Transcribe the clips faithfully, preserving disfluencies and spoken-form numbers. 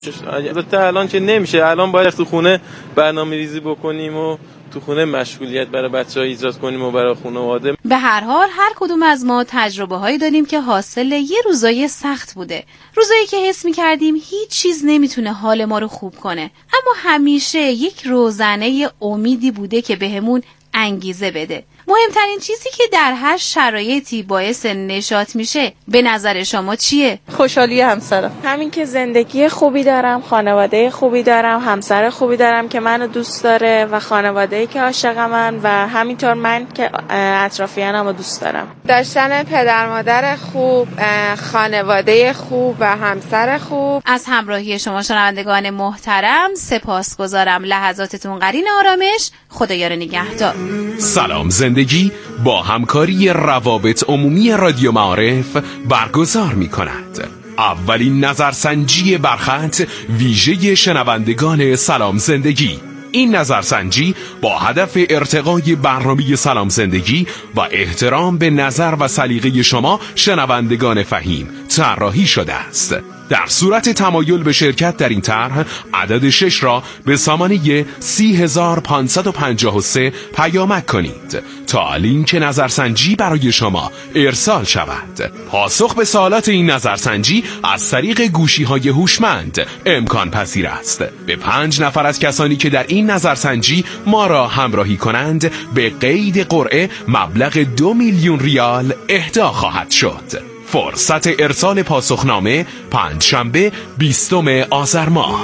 البته الان که نمیشه، الان باید تو خونه برنامه ریزی بکنیم و تو خونه مشغولیت برای بچه‌ها ایجاد کنیم و برای خانواده. به هر حال هر کدوم از ما تجربه هایی داریم که حاصل یه روزای سخت بوده، روزایی که حس می‌کردیم هیچ چیز نمیتونه حال ما رو خوب کنه، اما همیشه یک روزنه امیدی بوده که بهمون انگیزه بده. مهمترین چیزی که در هر شرایطی باعث نشاط میشه به نظر شما چیه؟ خوشحالی همسرم. همین که زندگی خوبی دارم، خانواده خوبی دارم، همسر خوبی دارم که منو دوست داره و خانواده‌ای که عاشق من و همینطور من که اطرافیانمو دوست دارم. داشتن پدر مادر خوب، خانواده خوب و همسر خوب. از همراهی شما شنوندگان محترم سپاسگزارم. لحظاتتون قرین آرامش. خدایا رو نگهدار. سلام زندگی با همکاری روابط عمومی رادیو معارف برگزار می کند اولین نظرسنجی برخط ویژه شنوندگان سلام زندگی. این نظرسنجی با هدف ارتقای برنامه سلام زندگی و احترام به نظر و سلیقه شما شنوندگان فهیم طراحی شده است. در صورت تمایل به شرکت در این طرح عدد شش را به سامانه سی هزار و پانصد و پنجاه و سه پیامک کنید تا لینک نظرسنجی برای شما ارسال شود. پاسخ به سوالات این نظرسنجی از طریق گوشی‌های هوشمند امکان پذیر است. به پنج نفر از کسانی که در این نظرسنجی ما را همراهی کنند به قید قرعه مبلغ دو میلیون ریال اهدا خواهد شد. فرصت ارسال پاسخنامه پنجشنبه بیستم آذر ماه.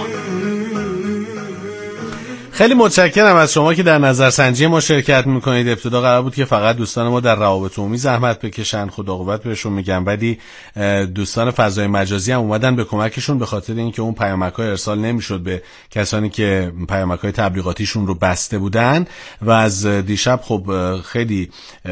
خیلی متشکرم از شما که در نظرسنجی ما شرکت میکنید. ابتدا قرار بود که فقط دوستان ما در روابط عمومی زحمت بکشن، خدا قوت بهشون میگم، ولی دوستان فضای مجازی هم اومدن به کمکشون به خاطر اینکه اون پیامک‌های ارسال نمیشد به کسانی که پیامک‌های تبلیغاتیشون رو بسته بودن و از دیشب خب خیلی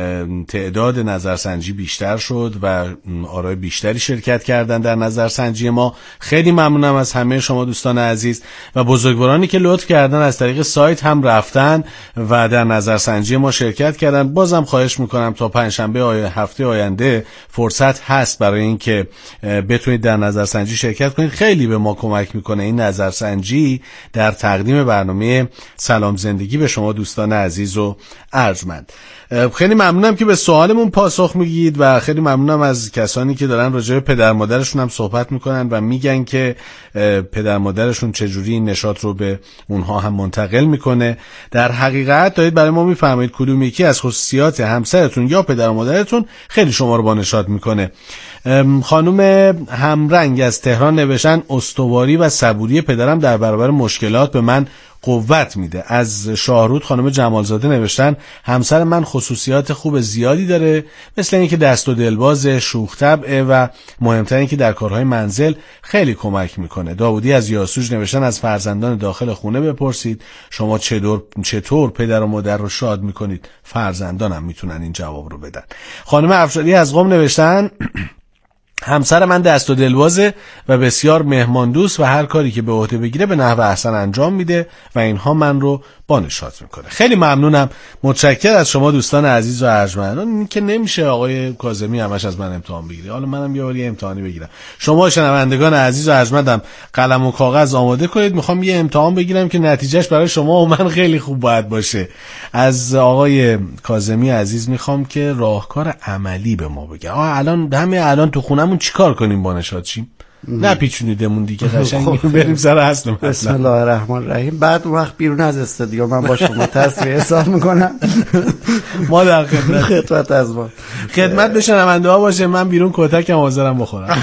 تعداد نظرسنجی بیشتر شد و آرای بیشتری شرکت کردن در نظرسنجی ما. خیلی ممنونم از همه شما دوستان عزیز و بزرگوارانی که لطف کردن از طریق سایت هم رفتن و در نظرسنجی ما شرکت کردن. بازم خواهش میکنم تا پنجشنبه آی... هفته آینده فرصت هست برای اینکه بتونید در نظرسنجی شرکت کنید. خیلی به ما کمک میکنه این نظرسنجی در تقدیم برنامه سلام زندگی به شما دوستان عزیز و ارجمند. خیلی ممنونم که به سوالمون پاسخ میگید و خیلی ممنونم از کسانی که دارن راجع به پدر مادرشون هم صحبت میکنن و میگن که پدر مادرشون چجوری این نشاط رو به اونها هم منتقل میکنه. در حقیقت دارید برای ما میفهمید کدوم یکی از خصوصیات همسرتون یا پدر مادرتون خیلی شما رو با نشاط میکنه. خانم همرنگ از تهران نوشتن استواری و صبوری پدرم در برابر مشکلات به من قوت میده. از شاهرود خانم جمالزاده نوشتن همسر من خصوصیات خوب زیادی داره، مثل اینکه دست و دلباز، شوخ طبعه و مهمتر اینکه در کارهای منزل خیلی کمک میکنه. داودی از یاسوج نوشتن از فرزندان داخل خونه بپرسید شما چطور چطور پدر و مادر رو شاد میکنید؟ فرزندانم میتونن این جواب رو بدن. خانم افشاری از قم نوشتن همسر من دست و دلبازه و بسیار مهمان دوست و هر کاری که به عهده بگیره به نحو احسن انجام میده و اینها من رو با نشاط میکنه. خیلی ممنونم، متشکر از شما دوستان عزیز و ارجمند. این که نمیشه آقای کاظمی همش از من امتحان بگیره، حالا منم یه باری امتحانی بگیرم. شما شنوندگان عزیز و ارجمندم قلم و کاغذ آماده کنید، میخوام یه امتحان بگیرم که نتیجهش برای شما و من خیلی خوب باید باشه. از آقای کاظمی عزیز میخوام که راهکار عملی به ما بگه. آقا الان همه الان تو خونمون چیکار کنیم با نشاط شیم؟ نه پیچونیدمون دیگه، قشنگ بریم سر اصل مطلب. بسم الله الرحمن الرحیم. بعد وقت بیرون از استودیو من با شما تصویر احساس میکنم. ما در خدمت خدمت از ما خدمت به شنونده ها باشه. من بیرون کتکم حاضرم بخورم.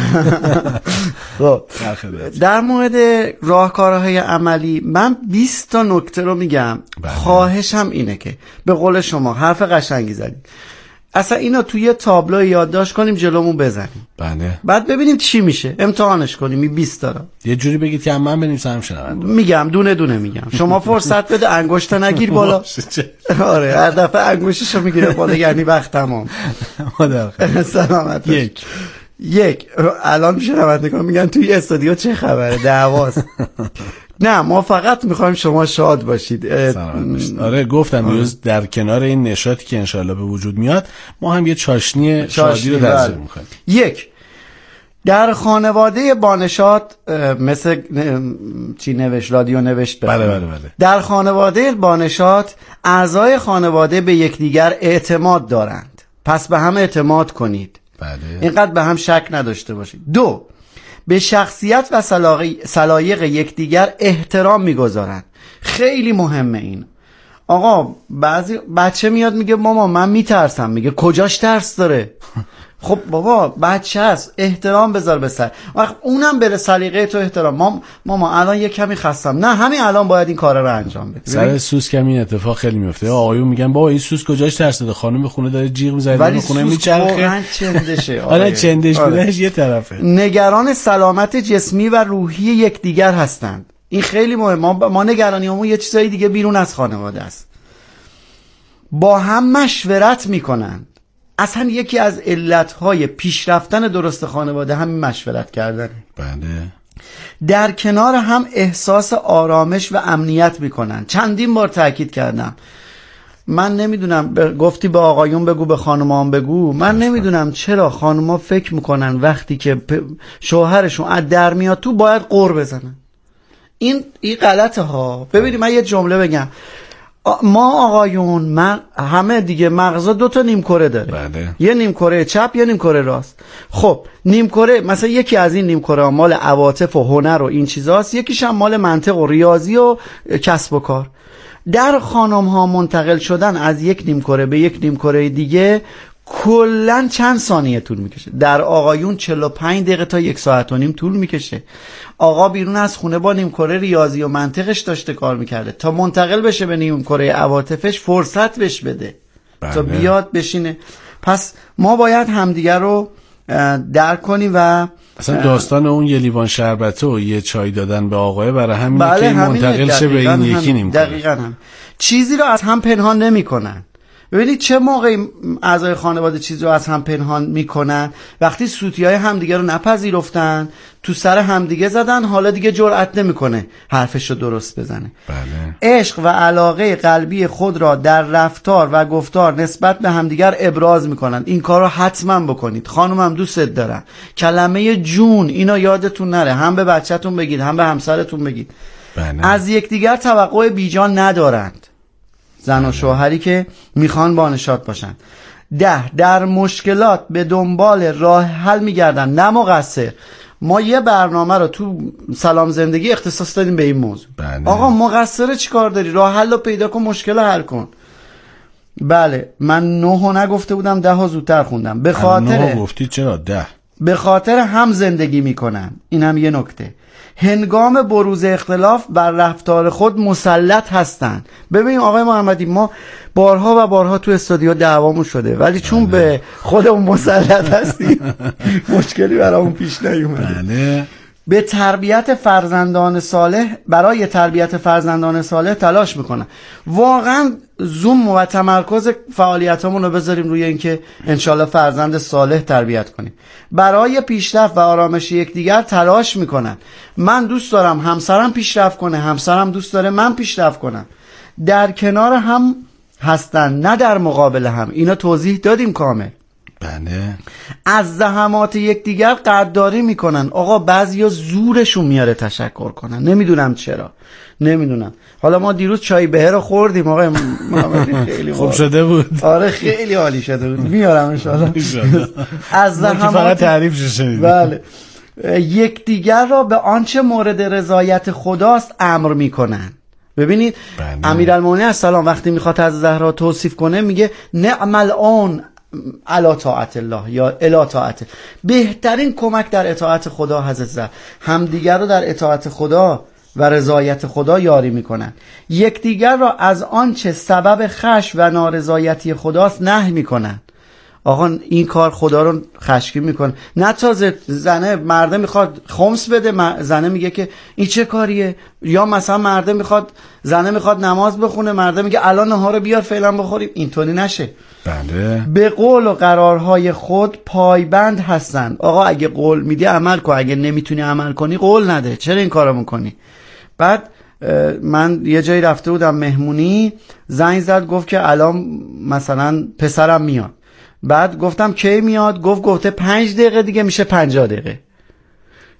خب در مورد راهکارهای عملی من بیست تا نکته رو میگم. خواهشم اینه که به قول شما حرف قشنگی زدید، اصلا اینا توی تابلو یادداشت کنیم جلومون بزنیم. بله. بعد ببینیم چی میشه، امتحانش کنیم. این بیست تا یه جوری بگید که من بنویسم شنونده. میگم دونه دونه میگم. شما فرصت بده، انگشت نگیر بالا. آره هر دفعه انگشتشو میگیره بالا یعنی وقت تمام. مادر سلامت. یک یک الان شنوندگان میگن توی استودیو چه خبره، دعواست. نه ما فقط میخوایم شما شاد باشید. آره گفتم امروز در کنار این نشاطی که انشالله به وجود میاد ما هم یه چاشنی شادی رو تجربه میکنیم. یک در خانواده بانشات مثل چی نوشت رادیو نوشت بله بله بله. در خانواده بانشات اعضای خانواده به یکدیگر اعتماد دارند، پس به هم اعتماد کنید. بله. اینقدر به هم شک نداشته باشید. دو، به شخصیت و سلایق یکدیگر احترام میگذارند. خیلی مهمه این. آقا بعضی بچه میاد میگه ماما من میترسم، میگه کجاش ترس داره؟ خب بابا بچه هست، احترام بذار به سر، وقت اونم بره سلیقه تو احترام. مام ماما الان یه کمی خستم، نه همین الان باید این کارا رو انجام بده. سر سوس کم این اتفاق خیلی میفته. آقایون میگن بابا این سوس کجاش ترس داده، خانم خونه داره جیغ میزنه، ولی خونه میچرخه، واقعا چندشه. آره چندش بودنش یه طرفه. نگران سلامت جسمی و روحی یکدیگر هستند. این خیلی مهمه. ما ما نگرانیمون یه چیزای دیگه بیرون از خانواده است. با هم مشورت میکنن. اصلا یکی از علتهای پیشرفتن درست خانواده همین مشورت کردن. بله. در کنار هم احساس آرامش و امنیت میکنن. چندین بار تاکید کردم. من نمیدونم ب... گفتی به آقایون بگو به خانومان بگو، من نمیدونم چرا خانوما فکر میکنن وقتی که پ... شوهرشون از در میاد تو باید قر بزنن. این این غلطه ها. ببینید من یه جمله بگم، ما آقایون من همه دیگه مغزا دو تا نیم کره داره. بله. یه نیم کره چپ یه نیم کره راست. خب نیم کره مثلا یکی از این نیم کره مال عواطف و هنر و این چیزاست، یکیش هم مال منطق و ریاضی و کسب و کار. در خانم ها منتقل شدن از یک نیم کره به یک نیم کره دیگه کلن چند ثانیه طول میکشه. در آقایون چهل و پنج دقیقه تا یک ساعت و نیم طول میکشه. آقا بیرون از خونه با نیم کره ریاضی و منطقش داشته کار میکرده، تا منتقل بشه به نیم کره عواطفش فرصت بهش بده. بله. تا بیاد بشینه. پس ما باید همدیگر رو درک کنیم و اصلا داستان اون یه لیوان شربت و یه چای دادن به آقای برای همین بله که منتقل شه به این یکی نیم کره. دقیقاً هم چیزی رو از هم پنهان نمیکنن. ببینید چه موقعی اعضای خانواده چیزی رو از هم پنهان میکنن؟ وقتی سوتیای همدیگه رو نپذیرفتن، تو سر همدیگه زدن، حالا دیگه جرئت نمیکنه حرفش رو درست بزنه. بله. عشق و علاقه قلبی خود را در رفتار و گفتار نسبت به همدیگر ابراز میکنن. این کار رو حتما بکنید. خانومم دوستت دارم. کلمه جون اینا یادتون نره، هم به بچه‌تون بگید هم به همسرتون بگید. بله. از یکدیگر توقع بیجان ندارند زن و شوهری که میخوان بانشات باشن. ده، در مشکلات به دنبال راه حل میگردن نه مقصر. ما یه برنامه رو تو سلام زندگی اختصاص دادیم به این موضوع. بله. آقا مقصر چی کار داری؟ راه حل رو پیدا کن، مشکل رو حل کن. بله من نه ها نگفته بودم، ده ها زودتر خوندم. به خاطر نه گفتی چرا ده؟ به خاطر هم زندگی میکنن. این هم یه نکته. هنگام بروز اختلاف بر رفتار خود مسلط هستند. ببین آقای محمدی ما بارها و بارها تو استودیو دعوامون شده، ولی چون بله. به خودمون مسلط هستیم مشکلی برامون پیش نیومده. بله. به تربیت فرزندان صالح برای تربیت فرزندان صالح تلاش میکنن. واقعا زوم و تمرکز فعالیتامون رو بذاریم روی اینکه انشالله فرزند صالح تربیت کنیم. برای پیشرفت و آرامش یکدیگر تلاش میکنن. من دوست دارم همسرم پیشرفت کنه، همسرم دوست داره من پیشرفت کنم. در کنار هم هستن نه در مقابل هم. اینا توضیح دادیم کامل. بله. از زحمات یکدیگر قدردانی میکنن. آقا بعضیا زورشون میاره تشکر کنن، نمیدونم چرا، نمیدونم. حالا ما دیروز چای بهه رو خوردیم آقا محمدی، خیلی خوب شده بود. آره خیلی عالی شده بود. میارم ان شاء الله. از زحمات فقط تعریفش شنیدیم. بله. یکدیگر را به آنچه مورد رضایت خداست امر میکنن. ببینید امیرالمومنین السلام وقتی میخواد از زهرا توصیف کنه میگه نعم الان الا طاعت الله یا الا طاعت. بهترین کمک در اطاعت خدا حضرت زهرا. همدیگر رو در اطاعت خدا و رضایت خدا یاری میکنن. یکدیگر را از آنچه سبب خشم و نارضایتی خداست نهی میکنن. آقا این کار خدا رو خشمگین میکنه. نه تازه زنه مرده میخواد خمس بده، زنه میگه که این چه کاریه؟ یا مثلا مرده میخواد زنه میخواد نماز بخونه، مرده میگه الان نهار بیار فعلا بخوریم. اینطوری نشه. بله. به قول و قرارهای خود پایبند هستند. آقا اگه قول میدی عمل کن، اگه نمیتونی عمل کنی قول نده. چرا این کارو میکنی؟ بعد من یه جایی رفته بودم مهمونی، زنگ زد گفت که الان مثلا پسرم میاد. بعد گفتم کی میاد؟ گفت گفته پنج دقیقه دیگه میشه پنجاه دقیقه.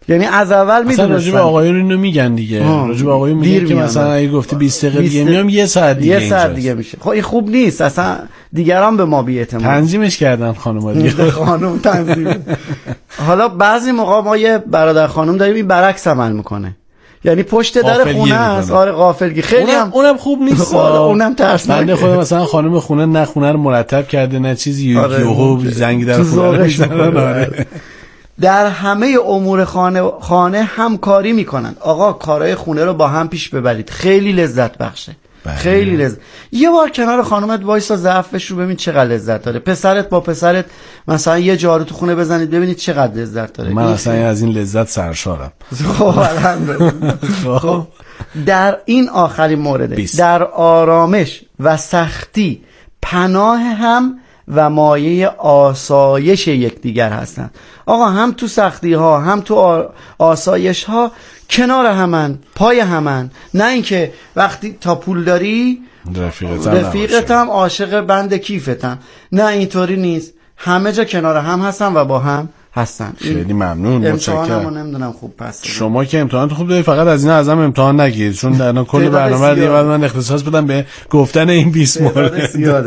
یعنی از اول میدونستن. راجع به آقایون اینو میگن دیگه، راجع به آقایون میگن که مثلا اگه گفتی بیست دقیقه دیگه میام یه ساعت دیگه یه ساعت دیگه میشه. خب این خوب نیست اصلا، دیگران به ما بی‌اعتماد تنظیمش کردن خانم‌ها دیگه. خانم تنظیم. حالا بعضی موقع ما یه برادر خانم داریم این برعکس عمل میکنه، یعنی پشت در خونه است. آره غافلگی خیلی اونم, هم اونم خوب نیست. اونم ترسناکه. من خودم مثلا خانم خونه نه خونه رو مرتب کرده نه چیزی، یهو زنگ در خونه میزنن. در همه امور خانه خانه همکاری میکنن. آقا کارهای خونه رو با هم پیش ببرید، خیلی لذت بخشه. بله. خیلی لذت. یه بار کنار خانومت وایسا ظرفش رو ببین چقدر لذت داره. پسرت با پسرت مثلا یه جارو تو خونه بزنید ببینید چقدر لذت داره. من اصلا از این لذت سرشارم. خب خب در این آخرین مورد، در آرامش و سختی پناه هم و مایه آسایش یکدیگر هستند. آقا هم تو سختی ها هم تو آسایش ها کنار همن، پای همن. نه اینکه وقتی تا پول داری رفیقت هم عاشق بند کیفتم، نه اینطوری نیست. همه جا کنار هم هستن و با هم هستن. خیلی ممنون، امتحانمو نمیدونم خوب پس شما که امتحانت خوب دارید، فقط از این ازم امتحان نگیرید چون در کل برنامه دیگه بعد من اختصاص بدم به گفتن این بیست مورد.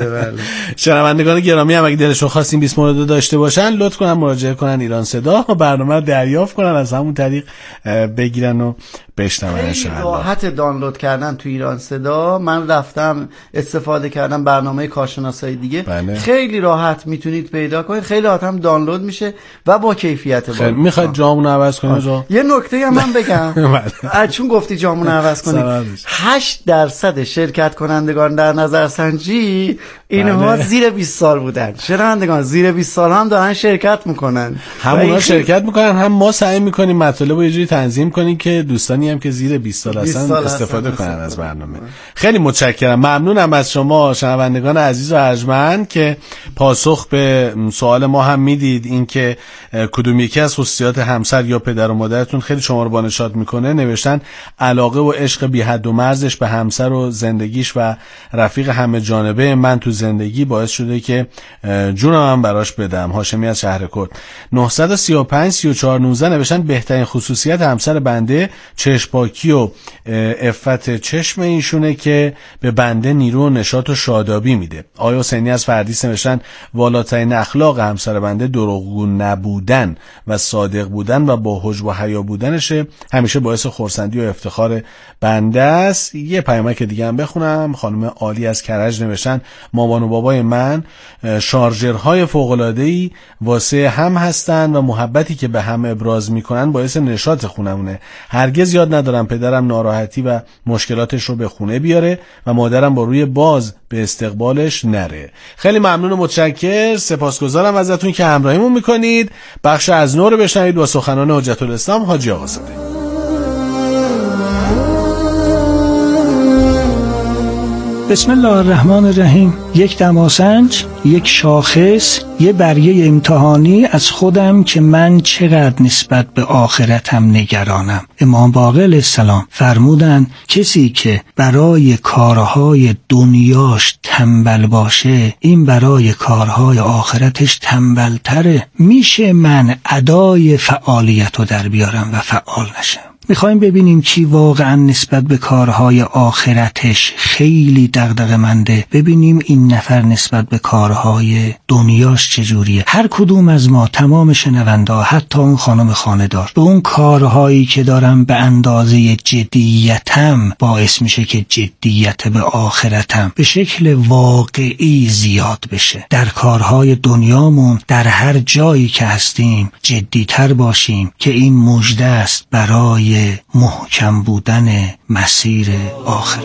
شنوندگان گرامی هم اگه دلشون خواست این بیست مورد داشته باشن لطف کنن مراجعه کنن ایران صدا، برنامه رو دریافت کنن، از همون طریق بگیرن و بشنون ان شاء الله. راحت دانلود کردن تو ایران صدا. من رفتم استفاده کردم برنامه کارشناسای دیگه. بله. خیلی راحت میتونید پیدا کنید، خیلی راحت هم دانلود میشه و با کیفیت بالا. میخواد جامون عوض کنه جا؟ یه نکته هم من بگم. چون گفتی جامون عوض کنی، هشت درصد شرکت کنندگان در نظرسنجی اینها زیر بیست سال بودن. شنوندگان زیر بیست سال هم دارن شرکت میکنن. هم اونا شرکت میکنن، هم ما سعی میکنیم مطالب رو یه جوری تنظیم کنیم که دوستانی هم که زیر بیست سال هستن استفاده کنن از برنامه. خیلی متشکرم، ممنونم از شما شنوندگان عزیز و ارجمند که پاسخ به سوال ما هم میدید، این که کدوم یکی از خصوصیات همسر یا پدر و مادرتون خیلی شما رو بانشاد میکنه. نوشتن علاقه و عشق بی حد و مرزش به همسر و زندگیش و رفیق همه جانبه من تو زندگی باعث شده که جونم هم براش بدم. هاشمی از شهرکرد. نه سه پنج سه چهار نوزده نوشتن بهترین خصوصیت همسر بنده چشم‌پاکی و عفت چشم ایشونه که به بنده نیرو و نشاط و شادابی میده. آیا حسینی از فردیس نوشتن والاترین اخلاق همسر بنده دروغگو نبودن و صادق بودن و با حجب و حیا بودنشه، همیشه باعث خرسندی و افتخار بنده است. یه پیامک دیگه هم بخونم. خانم عالی از کرج نوشتن مامان و بابای من شارژرهای فوق‌العاده‌ای واسه هم هستن و محبتی که به هم ابراز میکنن باعث نشاط خونمونه. هرگز یاد ندارم پدرم ناراحتی و مشکلاتش رو به خونه بیاره و مادرم با روی باز به استقبالش نره. خیلی ممنون و متشکر، سپاسگزارم ازتون که همراهیمون میکنید. بخش از نو رو بشنوید با سخنان حجت الاسلام حاجی آقازاده. بسم الله الرحمن الرحیم. یک دماسنج، یک شاخص، یه برگه امتحانی از خودم که من چقدر نسبت به آخرتم نگرانم. امام باقر علیه السلام فرمودن کسی که برای کارهای دنیاش تنبل باشه این برای کارهای آخرتش تنبلتره. میشه من ادای فعالیت رو در بیارم و فعال نشم. میخوایم ببینیم کی واقعا نسبت به کارهای آخرتش خیلی دغدغه‌منده. ببینیم این نفر نسبت به کارهای دنیاش چجوریه. هر کدوم از ما، تمام شنوندا، حتی اون خانم خانه‌دار، به اون کارهایی که دارم به اندازه جدیتم باعث میشه که جدیت به آخرتم به شکل واقعی زیاد بشه. در کارهای دنیامون در هر جایی که هستیم جدیتر باشیم که این مژده است برای محکم بودن مسیر آخرت.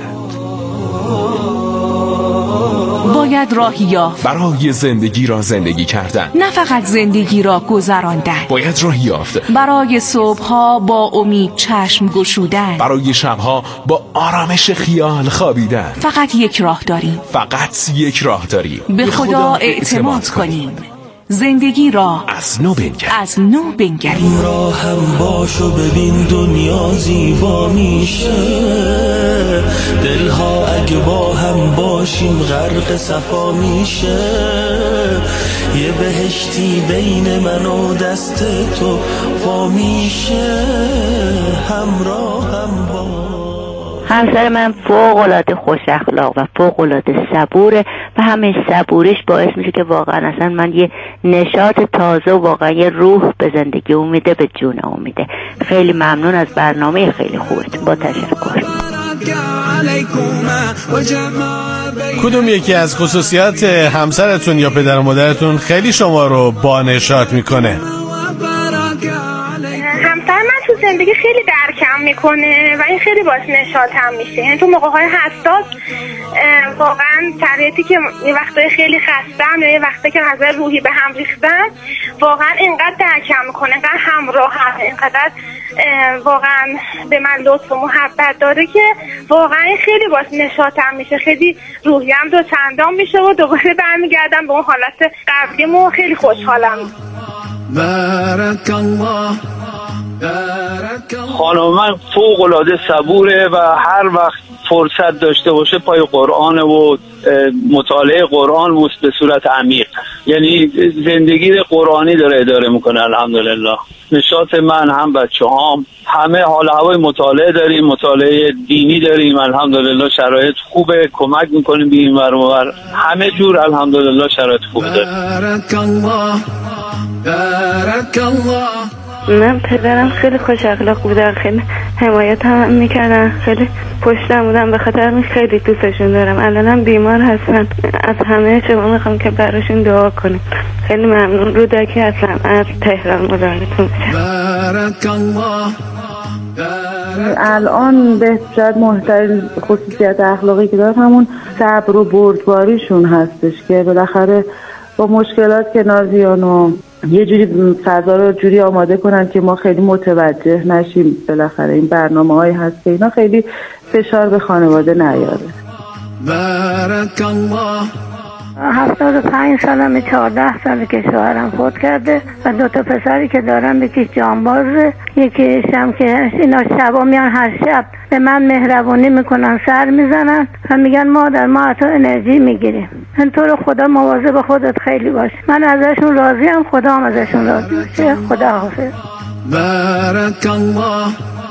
باید راهی یافت برای زندگی را زندگی کردن، نه فقط زندگی را گذراندن. باید راهی یافت برای صبحها با امید چشم گشودن، برای شبها با آرامش خیال خوابیدن. فقط یک راه داریم، فقط یک راه داریم. به خدا اعتماد کنیم. زندگی را از نو بنگر از نو بنگریم. را هم باش و ببین دنیا زیبا میشه. دلها اگه با هم باشیم غرق صفا میشه، یه بهشتی بین من و دست تو وا میشه، همراه هم با. همسر من فوق العاده خوش اخلاق و فوق العاده صبوره و همین صبوریش باعث میشه که واقعا اصلا من یه نشاط تازه و واقعا یه روح به زندگی امیده، به جون امیده. خیلی ممنون از برنامه خیلی خوبتون، با تشکر. کدوم یکی از خصوصیات همسرتون یا پدر و مادرتون خیلی شما رو با نشاط میکنه؟ همسر من تو زندگی خیلی درکم میکنه و این خیلی باعث نشاطم میشه. یعنی تو موقع‌های حساس واقعا شرایطی که یه وقتای خیلی خستم یا یه وقتی که نظر روحی به هم ریختم، واقعا اینقدر درکم میکنه، اینقدر همراه هم، اینقدر واقعا به من لطف و محبت داره که واقعا خیلی باعث نشاطم میشه. خیلی روحیم دو چندان میشه و دوباره برمیگردم به اون حالت قبلیم و خیلی خوشحالم. بارک الله. خانم من فوق العاده صبوره و هر وقت فرصت داشته باشه پای قرآن و مطالعه قرآن و به صورت عمیق، یعنی زندگی قرآنی داره اداره میکنه. الحمدلله نشاط من هم بچه هم همه حال هوای مطالعه داریم، مطالعه دینی داریم، الحمدلله شرایط خوبه، کمک میکنیم به این ور و ور، همه جور الحمدلله شرایط خوبه داریم. بارک الله بارک الله. من پدرم خیلی خوش اخلاق بودن، خیلی حمایت هم میکردن، خیلی پشتم بودن، به خاطر همین خیلی دوستشون دارم. الانم بیمار هستن، از همه شما میخوام که براشون دعا کنیم. خیلی ممنون. رودکی هستم از تهران، مزاحمتون میشم. بارک الله. الان به شاید مهمترین خصوصیت اخلاقی که دارم همون صبر و بردباریشون هستش که بالاخره با مشکلات کنار بیان و یه جوری فضا رو جوری آماده کنن که ما خیلی متوجه نشیم. بالاخره این برنامه‌های هست که اینا خیلی فشار به خانواده نیاره. بارک الله. هفتاد و پنج سالمه، چهارده ساله که شوهرم فوت کرده و دو تا پسری که دارم، یکیش جانبازه، یکیش هم که اینا شبا میان هر شب به من مهربونی میکنن، سر میزنن و میگن مادر ما از تو انرژی میگیریم. این تو رو خدا مواظب خودت خیلی باش. من ازشون راضیم، خدا هم ازشون راضی باشه. خدا حافظ. بارک الله.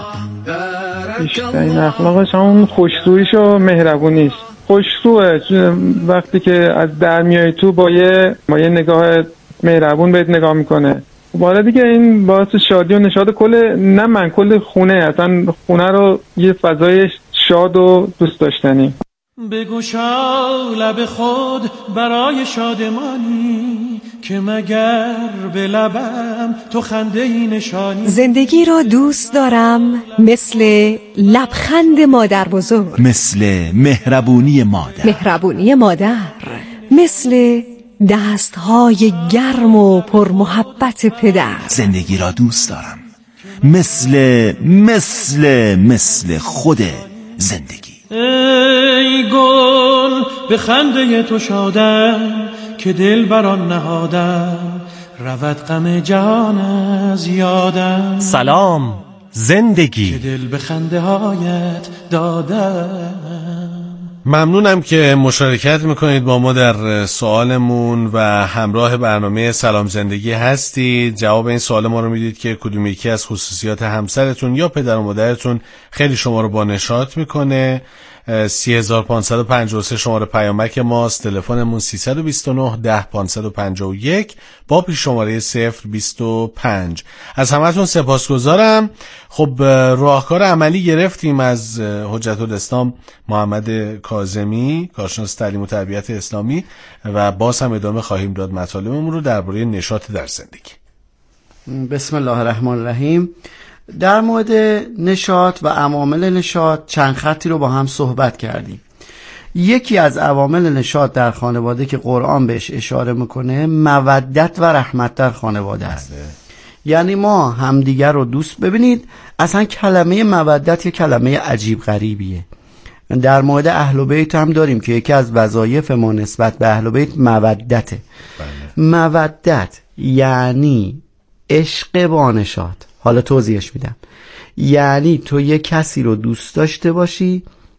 این اخلاقش همون خوشرویش و مهربونیش. خوشروه وقتی که از در میای تو با یه با یه نگاه مهربون بهت نگاه میکنه. بالا دیگه این باعث شادی و نشاط کل نه من کل خونه، اصلا خونه رو یه فضای شاد و دوست داشتنی. بگشا لب خود برای شادمانی که مگر به لبم تو خنده ای نشانی. زندگی را دوست دارم مثل لبخند مادر بزرگ، مثل مهربونی مادر، مهربونی مادر، مثل دستهای گرم و پرمحبت پدر. زندگی را دوست دارم مثل مثل مثل خود زندگی. ای گل به خنده تو شادم که دل بران نهادم، رود غم جهان از یادم. سلام زندگی، که دل به خنده هایت دادم. ممنونم که مشارکت میکنید با ما در سوالمون و همراه برنامه سلام زندگی هستید. جواب این سوال ما رو میدید که کدوم یکی از خصوصیات همسرتون یا پدر و مادرتون خیلی شما رو با نشاط میکنه. سی هزار پانصد و پنجاه و سه شماره پیامک ماست، تلفنمون سیصد و بیست و نه ده پانصد و پنجاه و یک با پیش شماره صفر بیست و پنج. از همتون سپاسگزارم. خب راهکار عملی گرفتیم از حجت الاسلام محمد کاظمی، کارشناس تعلیم و تربیت اسلامی، و باز هم ادامه خواهیم داد مطالبمون رو درباره نشاط در زندگی. بسم الله الرحمن الرحیم. در مورد نشاط و عوامل نشاط چند خطی رو با هم صحبت کردیم. یکی از عوامل نشاط در خانواده که قرآن بهش اشاره میکنه مودت و رحمت در خانواده است. یعنی ما همدیگر رو دوست، ببینید اصلا کلمه مودت یه کلمه عجیب غریبیه. در مورد اهل بیت هم داریم که یکی از وظایف ما نسبت به اهل بیت مودته. بله. مودت یعنی عشق با نشاط. حالا توضیحش میدم. یعنی تو یه کسی رو دوست داشته باشی،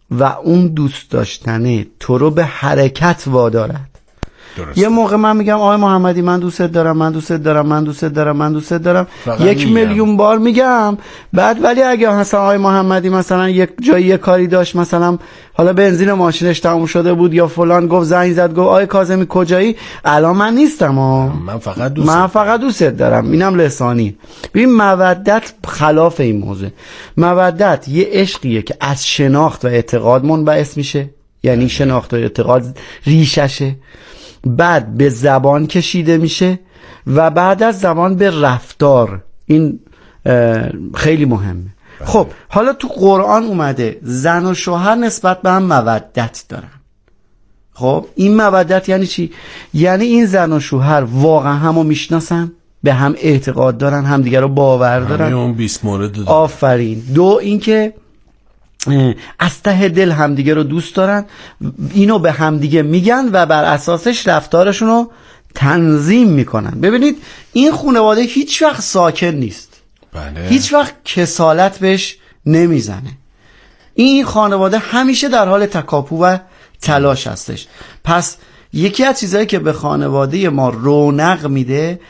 و اون دوست داشتنه تو رو به حرکت وادارد. درسته. یه موقع من میگم آقای محمدی من دوستت دارم من دوستت دارم من دوستت دارم من دوستت دارم یک میگم. میلیون بار میگم، بعد ولی اگه مثلا آقای محمدی مثلا یک جایی یک کاری داشت، مثلا حالا بنزین ماشینش تموم شده بود یا فلان گفت زنگ زد گفت آقای کاظمی کجایی، الان من نیستم ها. من فقط دوست من فقط دوستت دارم، اینم لسانی. ببین مودت خلاف این موضوع. مودت یه عشقیه که از شناخت و اعتقاد منبعث میشه، یعنی شناخت و اعتقاد ریششه، بعد به زبان کشیده میشه و بعد از زبان به رفتار. این خیلی مهمه. خب حالا تو قرآن اومده زن و شوهر نسبت به هم مودت دارن. خب این مودت یعنی چی؟ یعنی این زن و شوهر واقعا همو میشناسن، به هم اعتقاد دارن، همدیگه رو باور دارن. همه اون بیست مورد دارن. آفرین. دو اینکه از ته دل همدیگه رو دوست دارن، اینو به همدیگه میگن و بر اساسش رفتارشون رو تنظیم میکنن. ببینید این خانواده هیچ وقت ساکن نیست. بله. هیچ وقت کسالت بهش نمیزنه. این خانواده همیشه در حال تکاپو و تلاش هستش. پس یکی از چیزایی که به خانواده ما رونق میده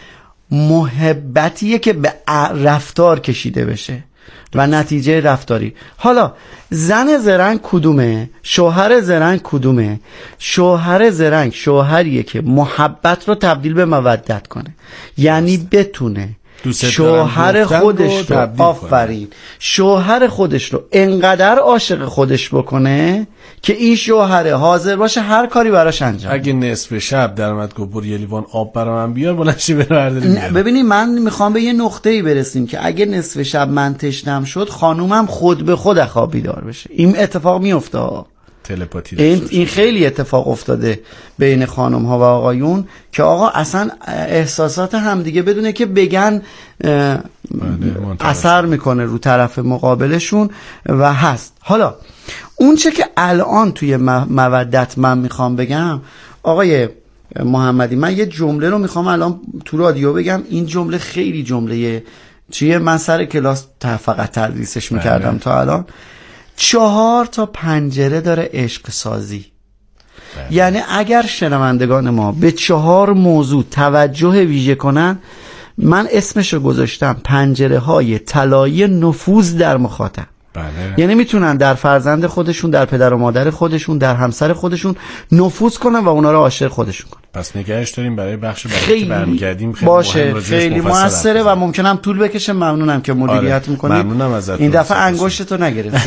محبتیه که به رفتار کشیده بشه و نتیجه رفتاری. حالا زن زرنگ کدومه؟ شوهر زرنگ کدومه؟ شوهر زرنگ شوهریه که محبت رو تبدیل به مودت کنه، یعنی بتونه شوهر خودش رو آفرین شوهر خودش رو انقدر عاشق خودش بکنه که این شوهر حاضر باشه هر کاری براش انجام. اگه نصف شب در اومد گفت برو یه لیوان آب برام من بیار، بلنشی بره برداری بیار. ببینید من میخوام به یه نقطه‌ای برسیم که اگه نصف شب من تشنم شد خانومم خود به خود خواب بیدار بشه. این اتفاق میفته. تلپاتی این, این خیلی اتفاق افتاده بین خانم ها و آقایون که آقا اصلا احساسات همدیگه بدونه که بگن اثر میکنه رو طرف مقابلشون و هست. حالا اون چه که الان توی مودت من میخوام بگم آقای محمدی، من یه جمله رو میخوام الان تو رادیو بگم. این جمله خیلی جمله چیه، من سر کلاس فقط تدریسش میکردم تا الان. چهار تا پنجره داره عشق سازی. بله. یعنی اگر شنوندگان ما به چهار موضوع توجه ویژه کنن، من اسمش رو گذاشتم پنجره های طلایی نفوذ در مخاطب. بله. یعنی میتونن در فرزند خودشون، در پدر و مادر خودشون، در همسر خودشون نفوذ کنن و اونا رو عاشق خودشون کنن. پس نگهش داریم برای بخش بعدی که برمیگردیم. خیلی باشه، خیلی موثره و ممکنم طول بکشه. ممنونم که مدیریت آره. میکنید. ممنونم ازت. این دفعه انگشتتو نگرفتی.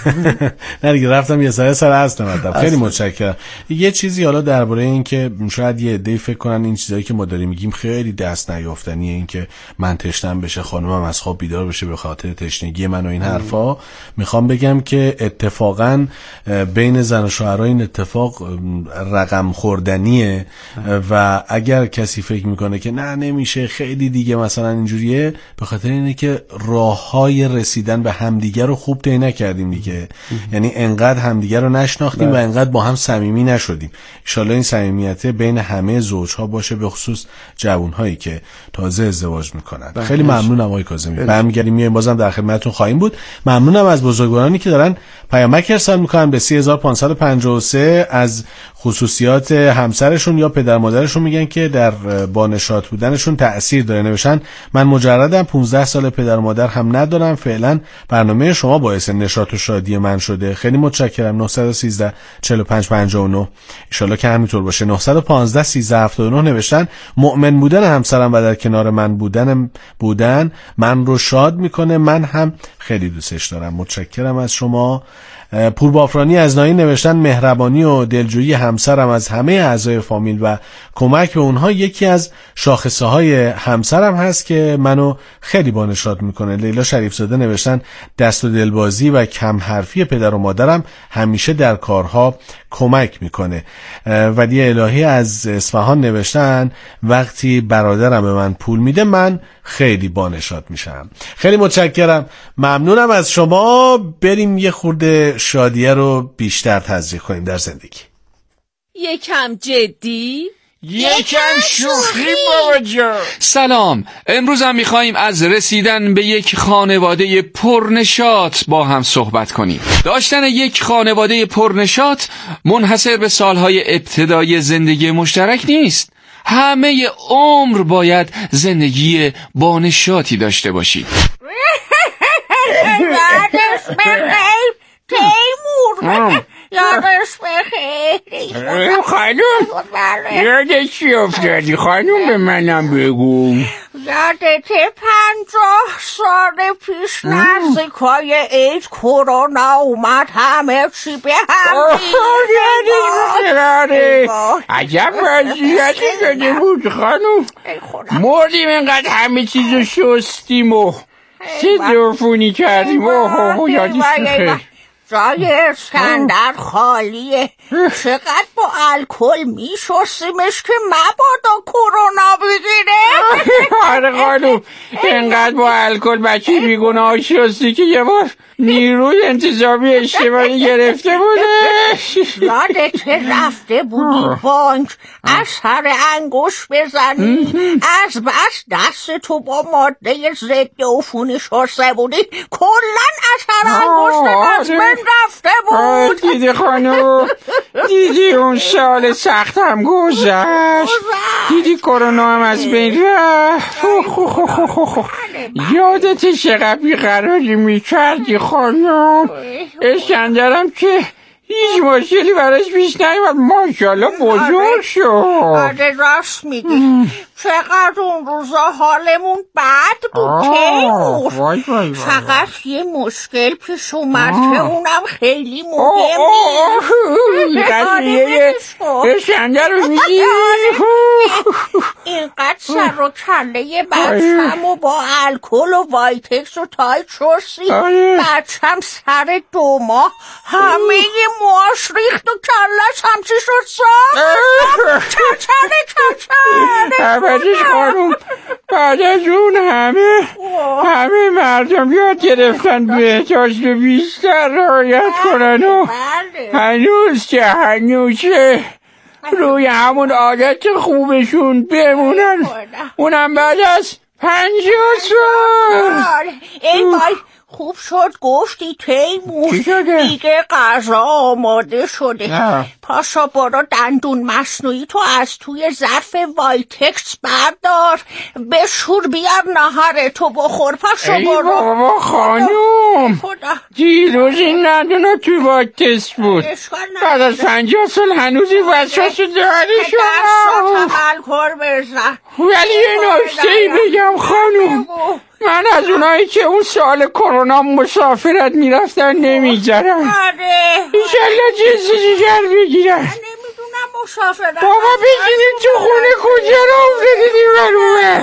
نه دیگه رفتم یه سر سر هستم. خیلی متشکرم. یه چیزی حالا درباره این که شاید یه عده‌ای فکر کنن این چیزایی که ما داریم میگیم خیلی دست نیافتنیه، این که من تشنم بشه خانومم از خواب بیدار بشه به خاطر تشنگی من و این حرفا. میخوام بگم که اتفاقا بین زن و شوهرها این اتفاق رقم خوردنیه و اگر کسی فکر میکنه که نه نمیشه خیلی دیگه مثلا اینجوریه، به خاطر اینه که راههای رسیدن به همدیگه رو خوب طی نکردیم دیگه. یعنی انقدر همدیگه رو نشناختیم و انقدر با هم صمیمی نشدیم. ان شاءالله این صمیمیت بین همه زوجها باشه، به خصوص جوانهایی که تازه ازدواج میکنن. خیلی ممنونم آقای کاظمی. برمیگردیم میایم بازم در خدمتتون خواهیم بود. ممنونم از بزرگوارانی که دارن پیامک ارسال میکنن به سه هزار و پانصد و پنجاه و سه از خصوصیات همسرشون یا پدر مادرشون میگن که در بانشات بودنشون تأثیر داره. نوشتن من مجردم، پانزده سال پدر و مادر هم ندارم، فعلا برنامه شما باعث نشاط و شادی من شده. خیلی متشکرم. نه یک سه چهار پنج پنجاه و نه ان شاءالله که همینطور باشه. نه یک پنج سه هفتاد و نه نوشتن مؤمن بودن همسرم و در کنار من بودن بودن من رو شاد میکنه، من هم خیلی دوستش دارم. متشکرم از شما. پور بافرانی از ناین نوشتن مهربانی و دلجویی همسرم از همه اعضای فامیل و کمک به اونها یکی از شاخصه های همسرم هست که منو خیلی بانشاد میکنه. لیلا شریف زاده نوشتن دست و دلبازی و کم حرفی پدر و مادرم همیشه در کارها کمک میکنه. ولی الهی از اصفهان نوشتن وقتی برادرم به من پول میده من خیلی بانشاد میشم. خیلی متشکرم. ممنونم از شما. بریم یه خورده شادیه رو بیشتر تزریق کنیم در زندگی. یکم جدی، یکم شوخی بابا جان. سلام، امروز هم میخواییم از رسیدن به یک خانواده پرنشاط با هم صحبت کنیم. داشتن یک خانواده پرنشاط منحصر به سالهای ابتدای زندگی مشترک نیست. همه عمر باید زندگی با نشاطی داشته باشید. یادش بخیر تیمور، یادش بخیر خانوم. یادش چی افتادی خانوم؟ به منم بگو. یادت پنجاه سال پیش نزدیکای عید کرونا اومد، همه چی به هم ریخت. عجب وضعیتی شده بود خانوم. مردیم اینقدر همه چیزو شستیم و ضد عفونی کردیم. اوه یادش بخیر. جای اسکندر خالیه، چقدر با الکل میشستیمش که مبادا کرونا بگیره. آره خانوم، اینقدر با الکل بچه بیگناه شستی که یه بار نیروی انتظامی اشتباهی گرفته بوده. یادت رفته بودی بانک اثر انگوش بزنی، از بس دست تو با ماده ضد عفونی شسته بودی، کلن اثر انگشت از من رفته بود. دیدی خانوم، دیدی اون سال سخت هم گذشت، دیدی کرونا هم از بین رفت. یادت چقدر بیقراری میکردی خانوم. اسکندرم که هیچ مشکلی براش پیش نیومد، ماشاءالله بزرگ شد. آره راست میگی، چقدر اون روزا حالمون بد بود تیمور. فقط یه مشکل پیش اومد که اونم خیلی مهمه. قضیه اسکندر رو میگی؟ اینقدر سر و کله بچم و با الکل و وایتکس و تایت شستی، بچم سر دو ماه همه مواش ریخت و کلش همچی شد سا چچره چچره. عبدش خانوم، بعد از اون همه همه مردم یاد گرفتن بهداشت و بیشتر رعایت کنن و هنوز که هنوزه روی همون عادت خوبشون بمونن، اونم بعد از پنجاه سال. ای وای، خوب شد گفتی تیمور، دیگه غذا آماده شده. پاشا برو دندون مصنوعی تو از توی ظرف وایتکس بردار، بشور بیار نهار تو بخور. پاشا برو. ای بابا خانوم، دیروز این دندونا توی وایتکس بود، بعد از پنجاه سال هنوزی وسوسه داری شما. درسا تملکر بزن. ولی یه نکته‌ای بگم خانوم، من از اونایی که اون سال کرونا مسافرت میرفتن نمیگذرم. آره ایشالله جنسی جگر بگیرن. نمیدونم مسافرت بابا بگیرین تو خونه کجا را افتادیدیم برمونه.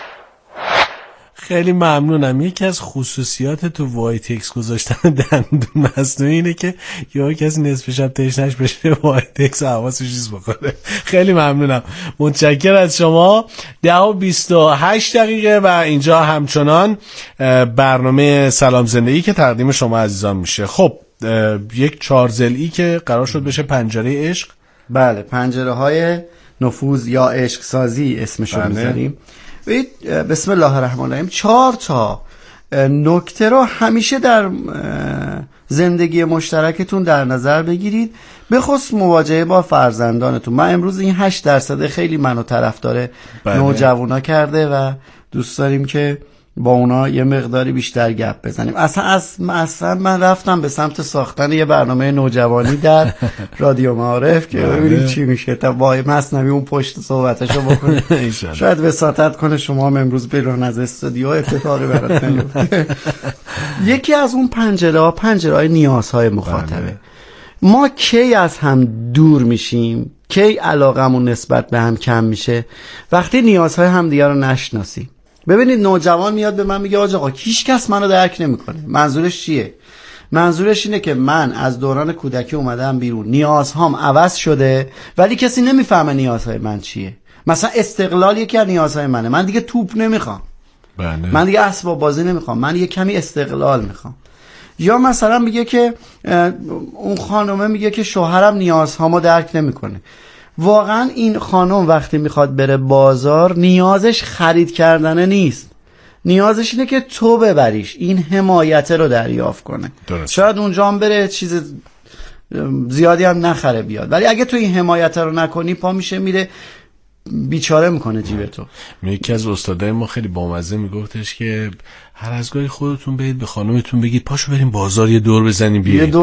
خیلی ممنونم. یکی از خصوصیات تو وایتکس گذاشتن دندون مصنوعی اینه که یا کسی نصف شب تشنش بشه وایتکس و حواسش چیز بکنه. خیلی ممنونم، متشکرم از شما. ده و بیست و هشت دقیقه و اینجا همچنان برنامه سلام زندگی که تقدیم شما عزیزان میشه. خب یک چارزلی که قرار شد بشه پنجره عشق. بله، پنجره های نفوذ یا عشق سازی اسمشو میذاریم. بسم الله الرحمن الرحیم. چهار تا نکته رو همیشه در زندگی مشترکتون در نظر بگیرید، به خصوص مواجهه با فرزندانتون. من امروز این هشت درصد خیلی منو طرفدار نوجوانا کرده و دوست داریم که با اونا یه مقداری بیشتر گپ بزنیم. اصلا از اصلا من رفتم به سمت ساختن یه برنامه نوجوانی در رادیو معارف که ببینیم چی میشه، تا وای مثنوی اون پشت صحبتشو بکنه. شاید وساطت کنه شما هم امروز بیرون از استودیو اتفاقی برات نیفته. یکی از اون پنجره ها پنجره های نیازهای مخاطبه. ما کی از هم دور میشیم، کی علاقمون نسبت به هم کم میشه؟ وقتی نیازهای همدیگه رو نشناسیم. ببینید نوجوان میاد به من میگه آقا هیچ کس منو درک نمیکنه. منظورش چیه؟ منظورش اینه که من از دوران کودکی اومدم بیرون، نیازهام عوض شده ولی کسی نمیفهمه نیازهای من چیه. مثلا استقلال یکی از نیازهای منه، من دیگه توپ نمیخوام، بله. من دیگه اسباب بازی نمیخوام، من یه کمی استقلال میخوام. یا مثلا میگه که اون خانومه میگه که شوهرم نیازهامو درک نمیکنه. واقعا این خانم وقتی میخواد بره بازار نیازش خرید کردنه نیست، نیازش اینه که تو ببریش، این حمایت رو دریافت کنه. درست. شاید اونجا هم بره چیز زیادی هم نخره بیاد، ولی اگه تو این حمایت رو نکنی پا میشه میره بیچاره میکنه جیب تو. یکی از استادای ما خیلی بامزه میگفتش که هر از گاهی خودتون برید به خانومتون بگید پاشو بریم بازار یه دور بزنیم بیاییم.